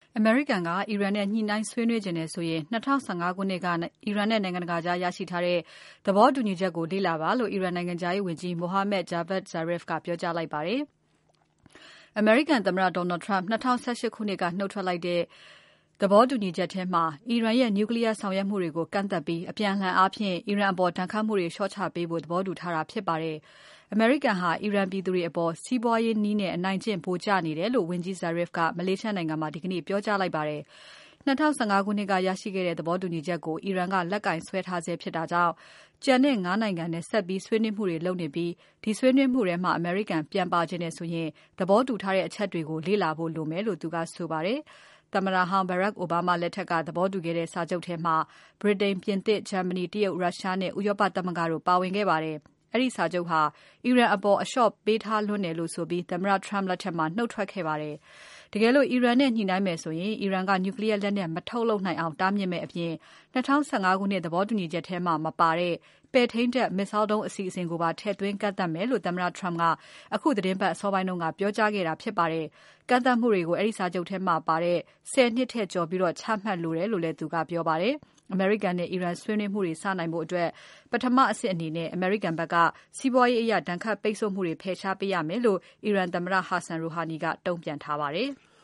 အမေရိကန်ကအီရန်နဲ့ညှိနှိုင်းဆွေးနွေးချင်တယ်ဆိုရင်2015 ခုနှစ်ကအီရန်နဲ့နိုင်ငံတကာကြားရရှိထားတဲ့သဘောတူညီချက်ကိုလေ့လာပါလို့အီရန်နိုင်ငံခြားရေးဝန်ကြီး Mohammad Javad Zarif ကပြောကြားလိုက်ပါတယ်။ အမေရိကန်သမ္မတ Donald Trump 2018 ခုနှစ်ကနှုတ်ထွက်လိုက်တဲ့သဘောတူညီချက်ထဲမှာအီရန်ရဲ့ Nuclear ဆောင်ရွက်မှုတွေကိုကန့်သတ်ပြီးအပြန်အလှန်အားဖြင့်အီရန်အပေါ်ဒဏ်ခတ်မှုတွေလျှော့ချပေးဖို့သဘောတူထားတာဖြစ်ပါတယ်။ အမေရိကန်ဟာအီရန်ပြည်သူတွေအပေါ်စီးပွားရေးနည်းနဲ့အနိုင်ကျင့်ဗိုလ်ကျနေတယ်လို့ဝန်ကြီး Zarif ကမလေးရှားနိုင်ငံမှာဒီကနေ့ပြောကြားလိုက်ပါတယ်။ 2015 ခုနှစ်ကရရှိခဲ့တဲ့သဘောတူညီချက်ကိုအီရန်ကလက်ကိုင်စွဲထားဆဲဖြစ်တာကြောင့်ကျန်တဲ့ ၅ နိုင်ငံနဲ့ဆက်ပြီးဆွေးနွေးမှုတွေလုပ်နေပြီးဒီဆွေးနွေးမှုထဲမှာအမေရိကန်ပြန်ပါချင်တယ်ဆိုရင်သဘောတူထားတဲ့အချက်တွေကိုလေ့လာဖို့လိုမယ်လို့သူကဆိုပါတယ်။ သမ္မတဟောင်း Barack Obama လက်ထက်ကသဘောတူခဲ့တဲ့စာချုပ်ထဲမှာဗြိတိန်၊ ပြင်သစ်၊ ဂျာမနီ၊ တရုတ်၊ ရုရှားနဲ့ဥရောပသမဂ္ဂတို့ပါဝင်ခဲ့ပါတယ်။ အဲဒီစာချုပ်ဟာအီရန်အပေါ်အလျှော့ပေးထားလွန်းတယ်လို့ဆိုပြီးသမ္မတ Trump လက်ထက်မှာနှုတ်ထွက်ခဲ့ပါတယ်။ တကယ်လို့အီရန်နဲ့ညှိနှိုင်းမယ်ဆိုရင်အီရန်က Nuclear လက်နက်မထုတ်လုပ်နိုင်အောင်တားမြစ်မယ့်အပြင်2015 ခုနှစ်သဘောတူညီချက်ထဲမှာမပါတဲ့ပဲ့ထိန်းတပ် Missile ဒုံးအစီအစဉ်ကိုပါထည့်သွင်းကန့်သတ်မယ်လို့သမ္မတ Trump ကအခုသီတင်းပတ်အစောပိုင်းကပြောကြားခဲ့တာဖြစ်ပါတယ်။ ကန့်သတ်မှုတွေကိုအဲဒီစာချုပ်ထဲမှာပါတဲ့ ၁၀ နှစ်ထက်ကျော်ပြီးချမှတ်လိုတယ်လို့လည်းသူကပြောပါတယ်။ အမေရိကန်နဲ့အီရန်ဆွေးနွေးမှုတွေစနိုင်ဖို့ပထမအဆင့်အနေနဲ့အမေရိကန်ဖက်ကစီးပွားရေးအရဒဏ်ခတ်ပိတ်ဆို့မှုတွေဖယ်ရှားပေးရမယ်လို့အီရန်သမ္မတ Hassan Rouhani ကတုံ့ပြန်ထားပါတယ်။